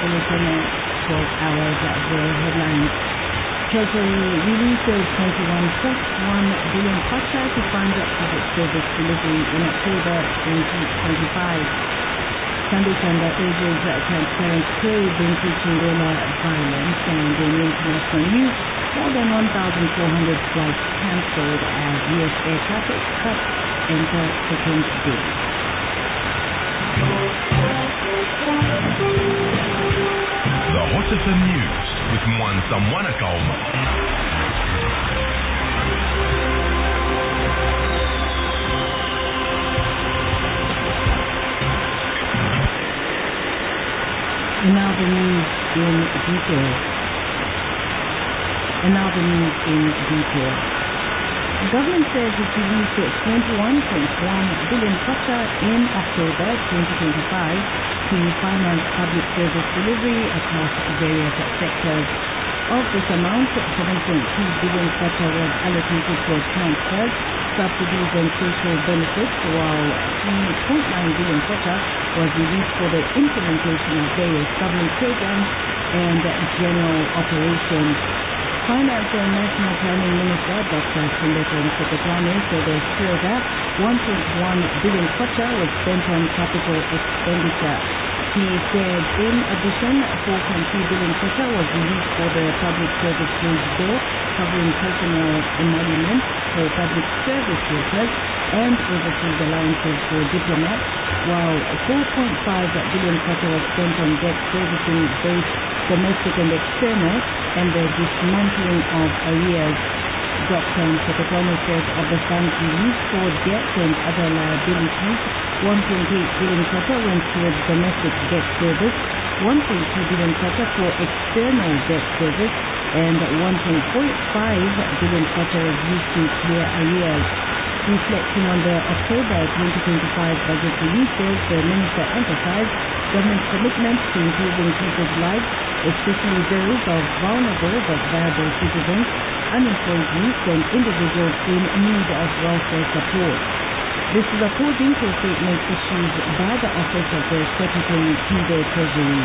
Bulletin at 12 hours. The headlines. Treasury releases 21.1 billion kwacha to fund public service delivery in October 2025. Sunday Chanda urges transparent probe into Chingola violence, and in international news, more than 1,400 flights cancelled as US air traffic cuts enter second day. The Hot FM News with Mwansa Mwanakauma. And now the news in detail. The government says it released 21.1 billion kwacha in October 2025 to finance public service delivery across various sectors. Of this amount, 7.2 billion kwacha was allocated for transfers, subsidies and social benefits, while 3.9 billion kwacha was released for the implementation of various government programs and general operations. Finance and National Planning Minister Dr. Sindeko Mseketwane said a further 1.1 billion kwacha was spent on capital expenditure. He said in addition, 4.3 billion kwacha was released for the Public Service Wage Bill covering personnel emolument for public service workers and overseas allowances for diplomats, while 4.5 billion kwacha was spent on debt servicing both domestic and external and the dismantling of arrears. Dr. Mseketwane said of the funds released for debt and other liabilities, 1.8 billion kwacha went towards domestic debt service, 1.2 billion kwacha for external debt service, and 1.45 billion kwacha was used to clear arrears. Reflecting on the October 2025 budget releases, the minister emphasized government's commitment to improving people's lives, especially those of vulnerable but viable citizens, unemployed youth, and individuals in need of welfare support. This is according to a statement issued by the Office of the Secretary to the Treasury.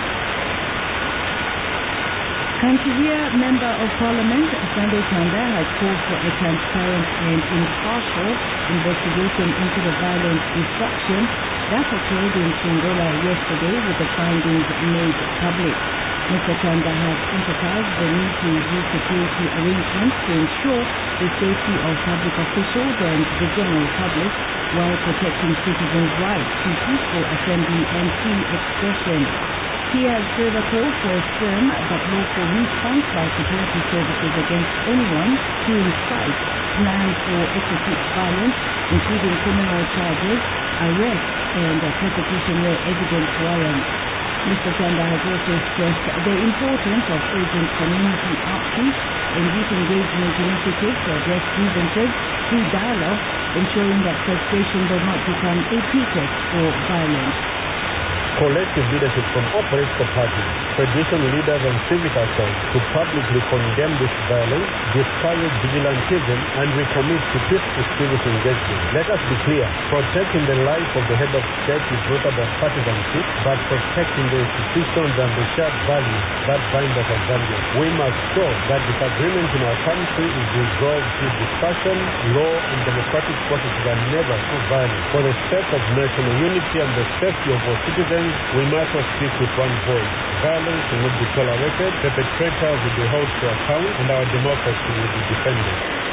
Kanchiria Member of Parliament Sunday Chanda has called for a transparent and impartial investigation into the violent destruction that occurred in Chingola yesterday, with the findings made public. Mr. Chanda has emphasized the need to use security arrangements to ensure the safety of public officials and the general public while protecting citizens' rights to peaceful assembly and free expression. He has further called for a firm but lawful response by security services against anyone who incites, plans or executes violence, including criminal charges, arrests and prosecution where evidence warrants. Mr. Chanda has also stressed the importance of urgent community outreach and youth engagement initiatives to address grievances through dialogue, ensuring that frustration does not become a pretext for violence. Collective leadership from all political parties, federation leaders and civic actors to publicly condemn this violence, discourage vigilantism and recommit to peaceful civic engagement. Let us be clear, protecting the life of the head of state is not about partisanship, but protecting the institutions and the shared values that bind us as Zambians. We must show that disagreement in our country is resolved through discussion, law and democratic processes and never through violence. For the sake of national unity and the safety of our citizens, we must all speak with one voice. Violence will not be tolerated, perpetrators will be held to account, and our democracy will be defended.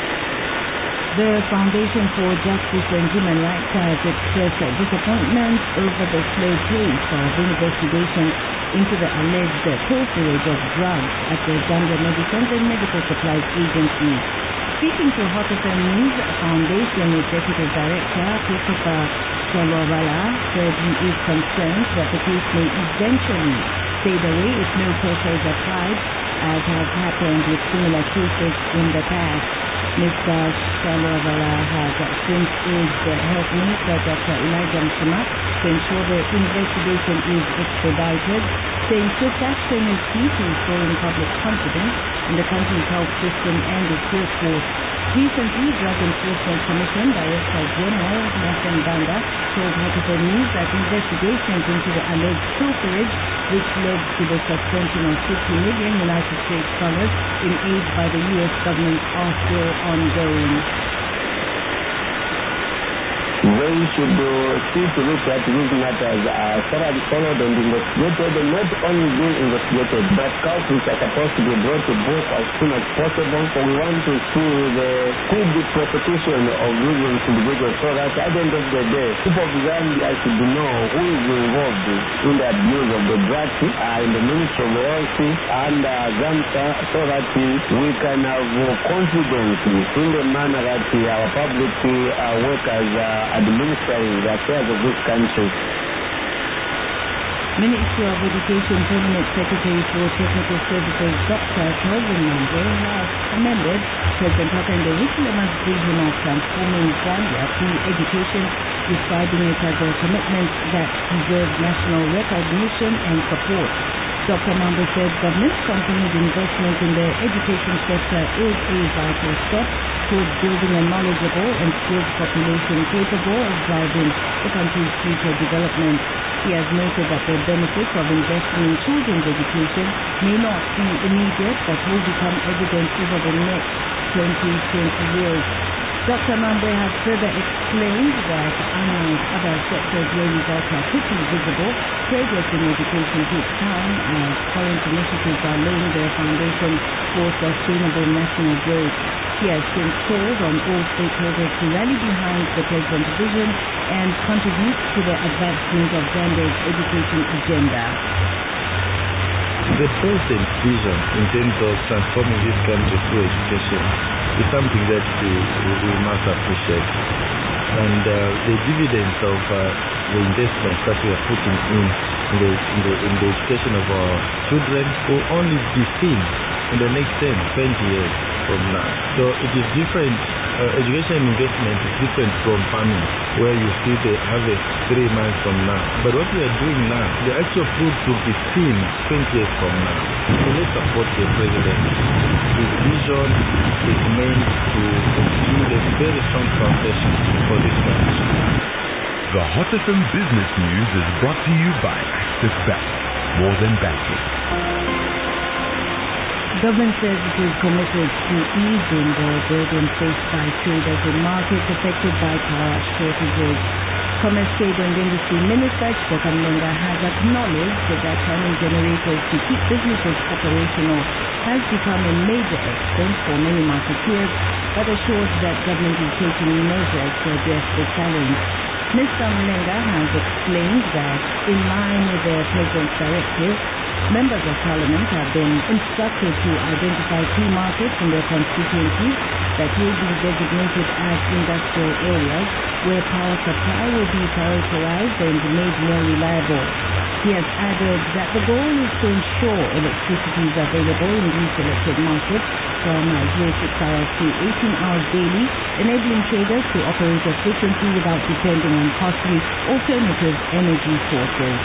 The Foundation for Justice and Human Rights has expressed disappointment over the slow pace of investigation into the alleged pilferage of drugs at the Zambia Medicines and Medical Supplies Agency. Speaking to Hot FM News, Foundation Executive Director Christopher Chalwabala said he is concerned that the case may eventually fade away if no pressure is applied, as has happened with similar cases in the past. Mr. Chalwabala has since urged the Health Minister Dr. Elijah Mshima to ensure the investigation is expedited, saying swift action is key to restoring public confidence in the country's health system and its workforce. Recently, Drug Enforcement Commission Director General Nathan Banda told Hotspur News that investigations into the alleged pilferage, which led to the suspension of $50 million United States in aid by the U.S. government, are still ongoing. They should see to it that these matters are thoroughly followed and investigated, and not only being investigated, but culprits are supposed to be brought to book as soon as possible. So we want to see the quick prosecution of these individuals so that at the end of the day, people of Zambia should know who is involved in the abuse of the drugs in the Ministry of Health and Zambia, so that we can have confidence in the manner that our public workers administering the affairs of this country. Ministry of Education Permanent Secretary for Technical Services Dr. Kelvin Mambe has commended President Hakainde Hichilema's vision of transforming Zambia through education, describing it as a commitment that deserves national recognition and support. Dr. Mambe said government's continued investment in the education sector is a vital step towards building a knowledgeable and skilled population capable of driving the country's future development. He has noted that the benefits of investing in children's education may not be immediate, but will become evident over the next 20 years. Dr. Mambe has further explained that unlike other sectors where results are quickly visible, progress in education takes time, as current initiatives are laying the foundation for sustainable national growth. He has since called on all stakeholders to rally behind the President's vision and contribute to the advancement of Zambia's education agenda. The President's vision in terms of transforming this country through education is something that we must appreciate. And the dividends of the investments that we are putting in the education of our children will only be seen in the next 10, 20 years from now. So it is different. Education investment is different from farming, where you see the harvest 3 months from now. But what we are doing now, the actual fruits will be seen 20 years from now. So let's support the President. His vision is meant to build a very strong foundation for this country. The Hot FM Business News is brought to you by Access Bank. More than banking. Government says it is committed to easing the burden faced by traders in markets affected by power shortages. Commerce, Trade and Industry Minister Chikoka Mlenga has acknowledged that running generators to keep businesses operational has become a major expense for many marketeers, but assured that government is taking measures to address the challenge. Mr. Mlenga has explained that in line with the President's directive, members of Parliament have been instructed to identify key markets in their constituencies that will be designated as industrial areas where power supply will be prioritized and made more reliable. He has added that the goal is to ensure electricity is available in these selected markets from as low 6 hours to 18 hours daily, enabling traders to operate efficiently without depending on costly alternative energy sources.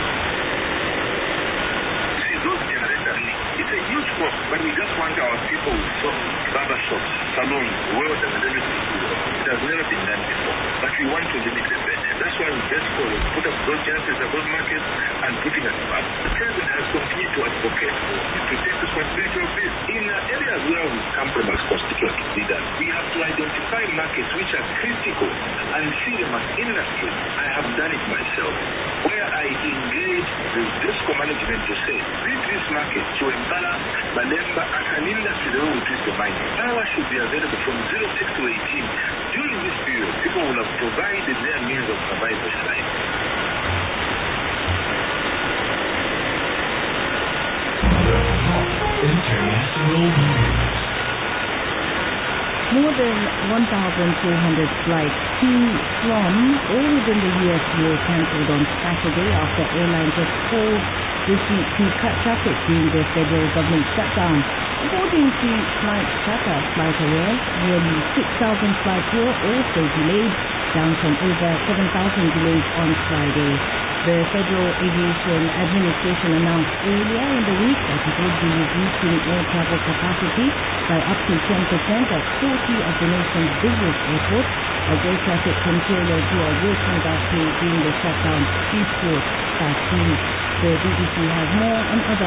But we just want our people from barbershops, salons, where the limited it has never been done before. But we want to limit the burden. That's why we just put up those generators above markets and putting us back. The President has continued to advocate to take responsibility of this. In areas where we come from as constituent leaders, we have to identify markets which are critical and see them as industries. I have done it myself, where I engage the DESCO management to say, build this market to Mbala, Malemba, as an industry that will reduce the mining. Power should be available from 06 to 18. During this period, people will have provided their means of survival in life. International News. More than 1,400 flights to, from, or within the U.S. were cancelled on Saturday after airlines have called this week to cut traffic during the federal government shutdown. According to Flight Tracker, FlightAware, nearly 6,000 flights were also delayed, down from over 7,000 delays on Friday. The Federal Aviation Administration announced earlier in the week that it would be reducing air travel capacity by up to 10% at 40 of the nation's busiest airports, as air traffic controllers who are working that way during the shutdown report fatigue. The BBC has more on other